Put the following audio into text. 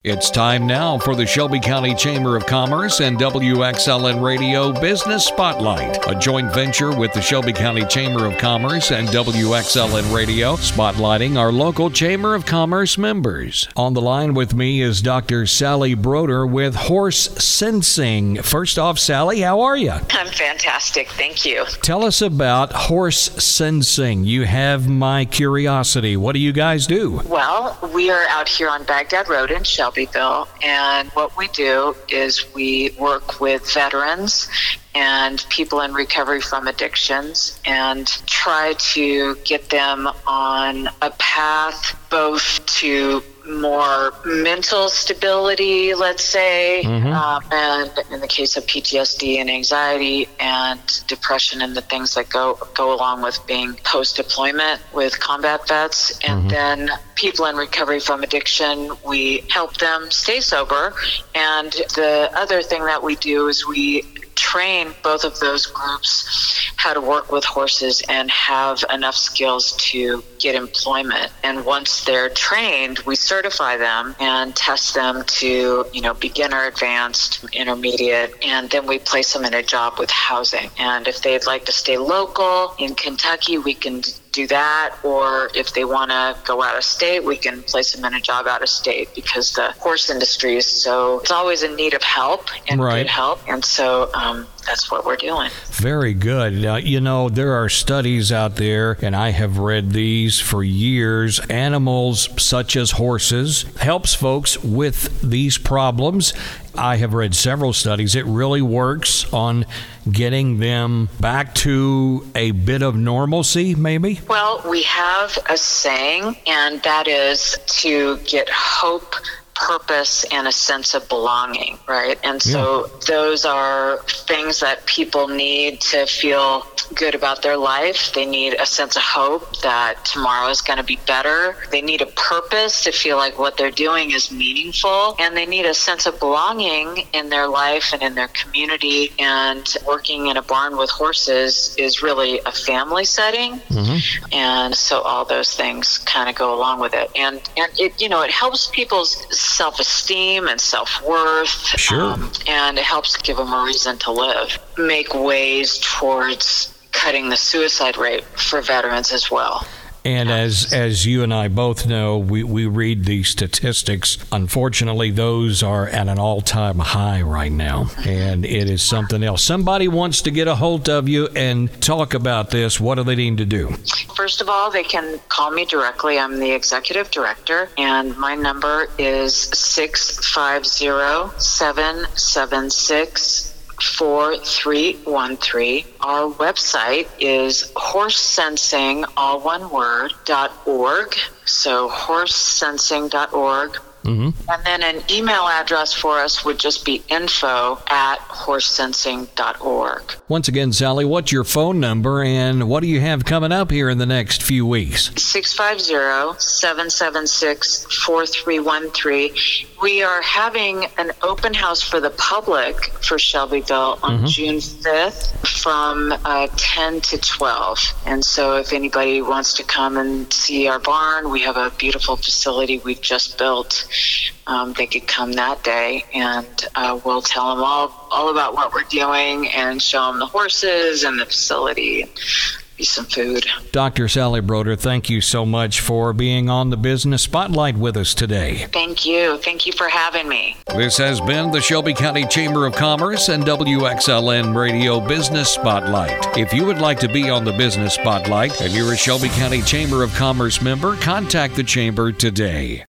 It's time now for the Shelby County Chamber of Commerce and WXLN Radio Business Spotlight, a joint venture with the Shelby County Chamber of Commerce and WXLN Radio, spotlighting our local Chamber of Commerce members. On the line with me is Dr. Sally Broder with Horse Sensing. First off, Sally, how are you? I'm fantastic, thank you. Tell us about Horse Sensing. You have my curiosity. What do you guys do? Well, we are out here on Baghdad Road in Shelbyville, and what we do is we work with veterans and people in recovery from addictions and try to get them on a path both to more mental stability, let's say, and in the case of PTSD and anxiety and depression and the things that go along with being post-deployment with combat vets. And then people in recovery from addiction, we help them stay sober. And the other thing that we do is we train both of those groups how to work with horses and have enough skills to get employment. And once they're trained, we certify them and test them to, beginner, advanced, intermediate, and then we place them in a job with housing. And if they'd like to stay local in Kentucky, we can do that, or if they want to go out of state, we can place them in a job out of state, because the horse industry is it's always in need of help and good help, and so that's what we're doing. Very good. There are studies out there, and I have read these for years. Animals such as horses helps folks with these problems. I have read several studies. It really works on getting them back to a bit of normalcy, maybe? Well, we have a saying, and that is to get hope, purpose, and a sense of belonging, right? And so those are things that people need to feel good about their life. They need a sense of hope that tomorrow is going to be better. They need a purpose to feel like what they're doing is meaningful. And they need a sense of belonging in their life and in their community. And working in a barn with horses is really a family setting. And so all those things kind of go along with it. And it, it helps people's self-esteem and self-worth. Sure. And it helps give them a reason to live. Make ways towards cutting the suicide rate for veterans as well. And as you and I both know, we read the statistics. Unfortunately, those are at an all-time high right now, and it is something else. Somebody wants to get a hold of you and talk about this. What do they need to do? First of all, they can call me directly. I'm the executive director, and my number is 650-776-4313. Our website is horsesensing, all one word, .org. So horsesensing.org. And then an email address for us would just be info@horsesensing.org. Once again, Sally, what's your phone number and what do you have coming up here in the next few weeks? 650-776-4313. We are having an open house for the public for Shelbyville on June 5th from 10 to 12. And so if anybody wants to come and see our barn, we have a beautiful facility we've just built. They could come that day, and we'll tell them all about what we're doing and show them the horses and the facility and some food. Dr. Sally Broder, thank you so much for being on the Business Spotlight with us today. Thank you. Thank you for having me. This has been the Shelby County Chamber of Commerce and WXLN Radio Business Spotlight. If you would like to be on the Business Spotlight and you're a Shelby County Chamber of Commerce member, contact the Chamber today.